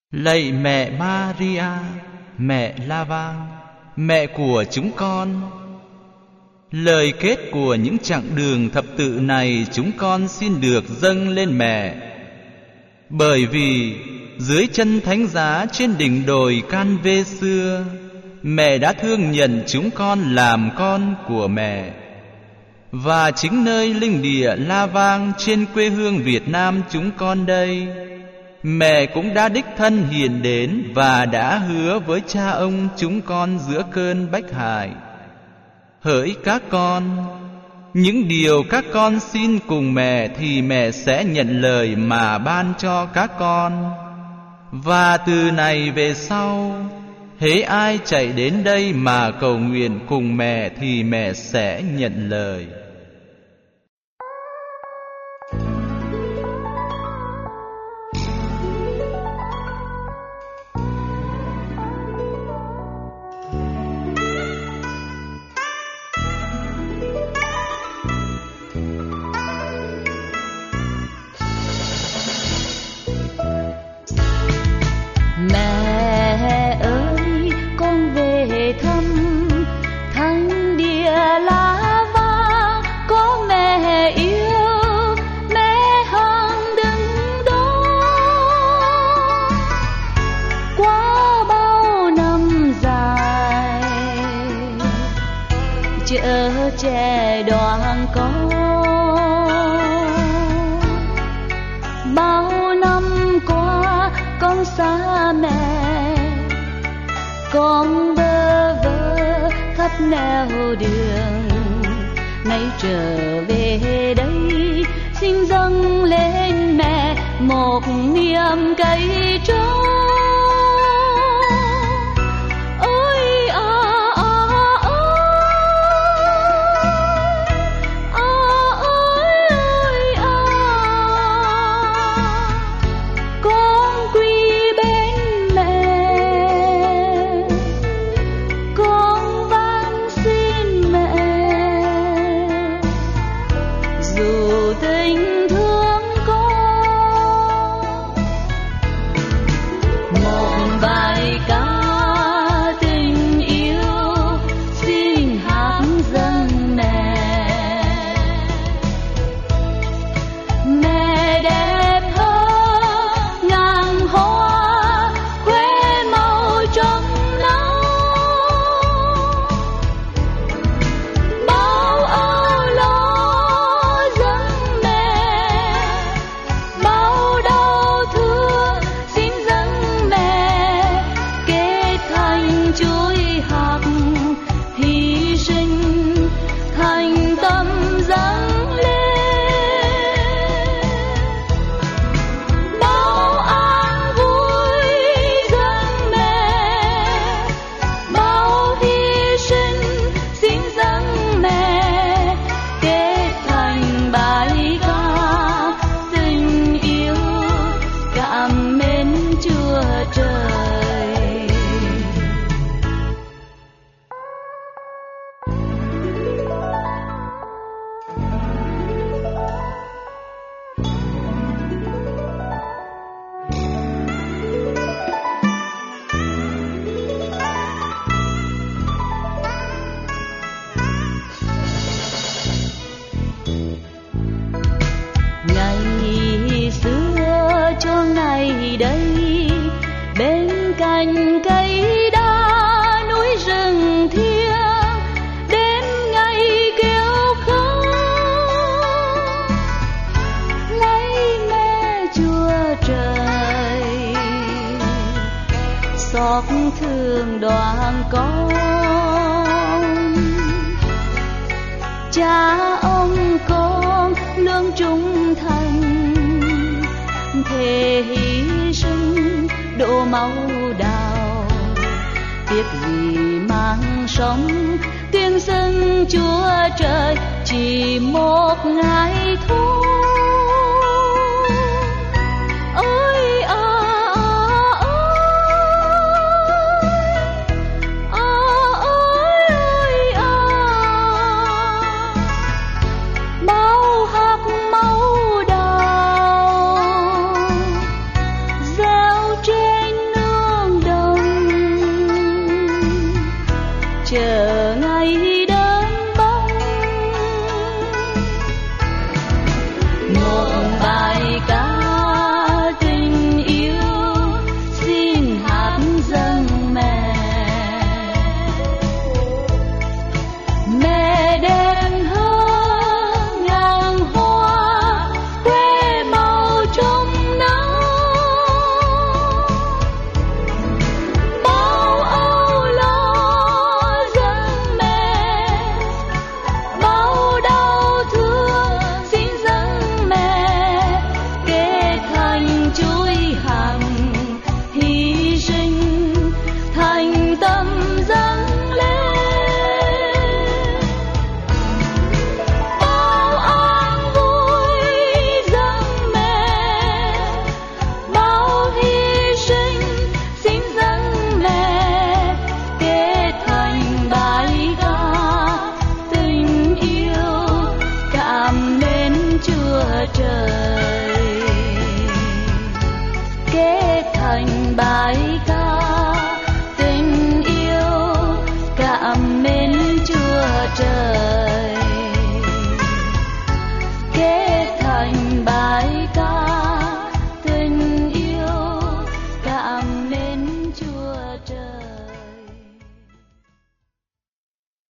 Lạy mẹ Maria, mẹ La Vang, mẹ của chúng con. Lời kết của những chặng đường thập tự này chúng con xin được dâng lên mẹ. Bởi vì dưới chân thánh giá trên đỉnh đồi Can-vê xưa, mẹ đã thương nhận chúng con làm con của mẹ. Và chính nơi linh địa La Vang trên quê hương Việt Nam chúng con đây, mẹ cũng đã đích thân hiện đến và đã hứa với cha ông chúng con giữa cơn bách hại: hỡi các con, những điều các con xin cùng mẹ thì mẹ sẽ nhận lời mà ban cho các con. Và từ này về sau, hễ ai chạy đến đây mà cầu nguyện cùng mẹ thì mẹ sẽ nhận lời. Mẹ ơi, con về thăm thánh địa La Vang, có mẹ yêu, mẹ hằng đứng đó. Qua bao năm dài chở che đoàn con, bao năm qua con xa mẹ, con bơ vơ khắp nẻo đường. Nay trở về đây xin dâng lên mẹ một niềm cay trông. Ôi à à ôi ôi à, con quy bên mẹ, con van xin mẹ, dù tình thương con. Một bài ca tình yêu xin hát dâng mẹ. Mẹ đẹp hơn ngàn hoa khoe màu trong nắng, bao âu lo dâng mẹ, bao đau thương xin dâng mẹ, kết thành chuỗi hạt hy sinh thành tâm dâng lên. Bao an vui dâng mẹ, bao hy sinh xin dâng mẹ, kết thành bài ca tình yêu cảm mến Chúa Trời. Ngày xưa chốn này đây, bên cạnh cây đa núi rừng thiêng, đến ngày kêu khóc lấy mẹ Chúa Trời, xót thương đoàn con. Cha ông con luôn trung thành, thề hy sinh đổ máu đào, tiếc gì mang sống tuyên xưng Chúa Trời chỉ một ngày thôi. Ôi à ôi à, bao hạt máu đào gieo trên Trời kết thành bài ca